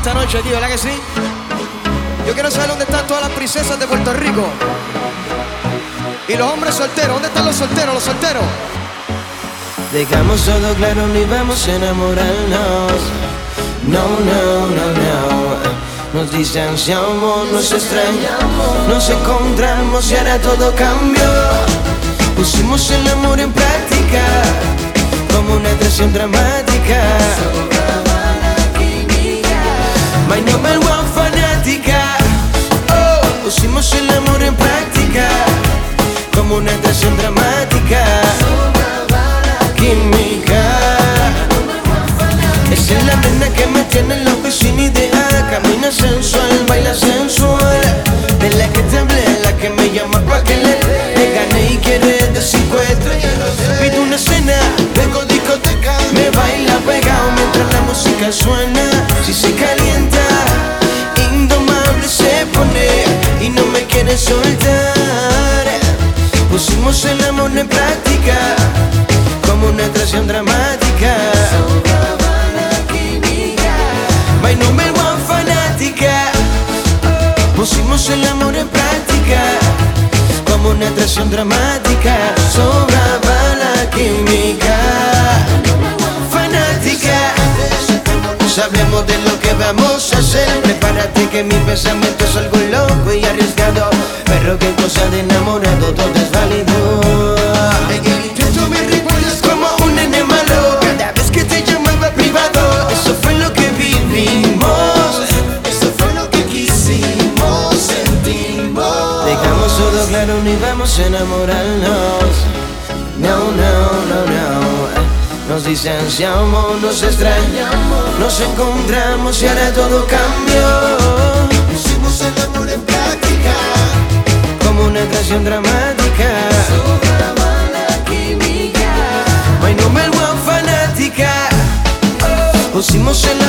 esta noche, tío, ¿verdad que sí? Yo quiero saber dónde están todas las princesas de Puerto Rico. Y los hombres solteros, ¿dónde están los solteros, los solteros? Dejamos todo claro, ni vamos a enamorarnos. No, no, no, no. Nos distanciamos, nos extrañamos, nos encontramos y ahora todo cambió. Pusimos el amor en práctica, como una atracción dramática. My number one fanática. Oh, pusimos el amor en práctica, como una atracción dramática. Química. Esa es la nena que me tiene loco y sin idea. Camina sensual, baila sensual. De la que te hablé, la que me llama pa' que le gané y quiere de 50. Pido una cena, vengo discoteca. Me baila pegado mientras la música suena. Si se calienta, indomable se pone y no me quiere soltar. Pusimos el amor en práctica, como una atracción dramática. My number one fanática. Pusimos el amor en práctica, como una atracción dramática. Sobraba la química. Fanática. Sabemos de lo que vamos a hacer. Prepárate que mi pensamiento es algo loco y arriesgado, pero qué cosa de enamorado, todo es válido. En el intento me recuerdas como un nene malo. Cada vez que te llamaba privado, eso fue lo que vivimos, eso fue lo que quisimos, sentimos. Dejamos todo claro, ni vamos a enamorarnos. No, no, no, no. Nos distanciamos, nos extrañamos, nos encontramos y ahora todo cambió. Pusimos el amor en práctica, como una atracción dramática. Sobraba la química. My number one fanática. Pusimos el